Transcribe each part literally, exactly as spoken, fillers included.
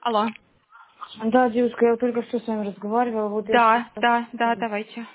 Алло. Да, девушка, я только что с вами разговаривала, вот я Да, сейчас... да, да, давайте.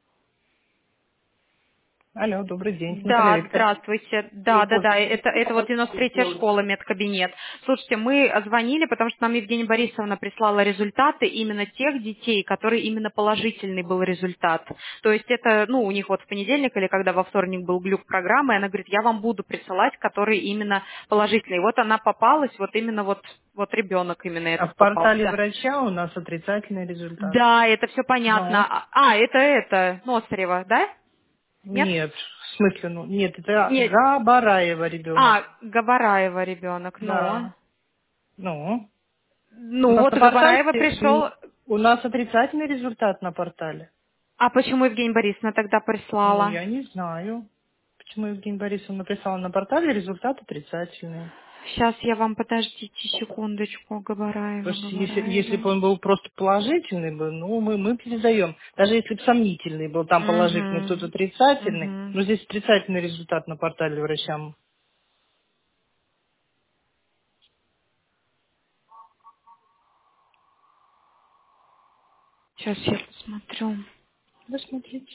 Алло, добрый день, Наталья Да, Викторовна. здравствуйте. Да, да, да, это, это вот девяносто третья школа, медкабинет. Слушайте, мы звонили, потому что нам Евгения Борисовна прислала результаты именно тех детей, которые именно положительный был результат. То есть это, ну, у них вот в понедельник или когда во вторник был глюк программы, она говорит, я вам буду присылать, которые именно положительные. Вот она попалась, вот именно вот, вот ребенок именно А этот в портале попался. врача у нас отрицательный результат. Да, это все понятно. Ну, А, а, это это, Носарева, да? Нет? нет, в смысле, ну, нет, это Нет. Габараева ребенок. А, Габараева ребенок, ну. Да. Ну, у Ну нас вот на портале, Габараева м, пришел. у нас отрицательный результат на портале. А почему Евгения Борисовна тогда Ну, прислала? я не знаю, почему Евгения Борисовна написала на портале результат отрицательный. Сейчас я вам, подождите секундочку, Потому Габараева, что если, если Габараева. бы он был просто положительный, бы, ну, мы, мы передаем. Даже если бы сомнительный был, там положительный, тут Угу. отрицательный, Угу. но здесь отрицательный результат на портале врачам. Сейчас я посмотрю. Да, смотрите.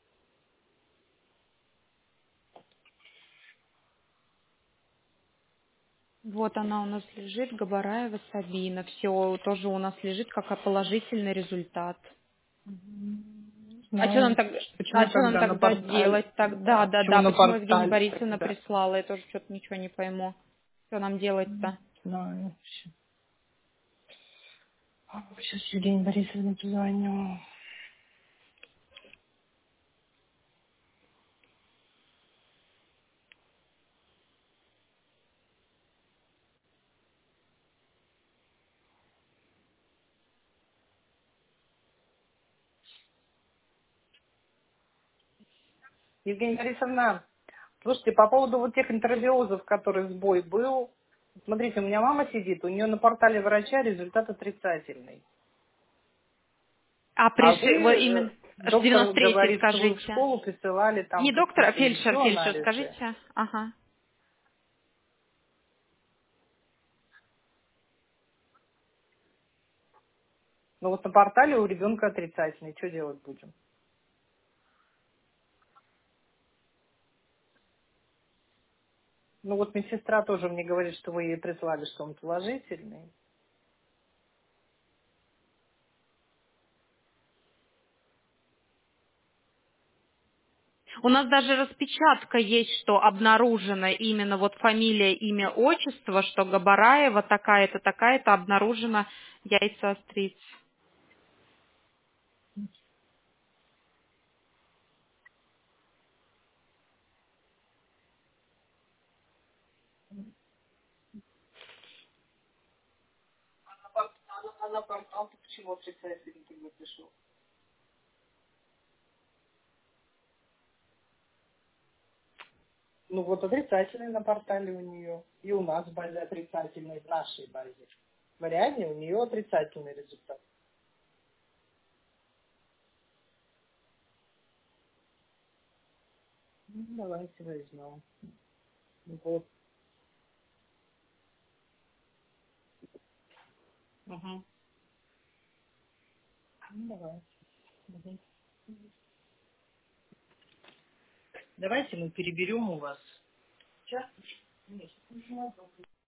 Вот она у нас лежит, Габараева Сабина. Все тоже у нас лежит как положительный результат. А что нам Знаю. тогда, а Почему что нам тогда на тогда портале? делать? Так, да, Да, да, почему да. на Почему Евгения портале Борисовна тогда? прислала? Я тоже что-то ничего не пойму. Что нам делать-то? Знаю. Сейчас Евгений Борисовне позвоню. Евгения Борисовна, слушайте, по поводу вот тех интервьюзов, которые сбой был, смотрите, у меня мама сидит, у нее на портале врача результат отрицательный. А А приши, вот вы, именно, э, девяносто доктор третий говорит, что вы в скажите. школу присылали там Не доктор, а какие-то фельдшер, еще фельдшер, анализы. скажите. Ага. Но вот на портале у ребенка отрицательный. Что делать будем? Ну вот медсестра тоже мне говорит, что вы ей прислали, что он положительный. У нас даже распечатка есть, что обнаружено именно вот фамилия, имя, отчество, что Габараева такая-то, такая-то обнаружена яйцеостриц. А на пор- а на- а на портал ты почему отрицательный тогда пришел? Ну вот отрицательный на портале у нее. И у нас в базе отрицательный, в нашей базе. В Ариадне у нее отрицательный результат. Ну, давайте возьмем. Вот. Угу. Ну, давайте. Мгм. Давайте мы переберем у вас. Сейчас? Нет,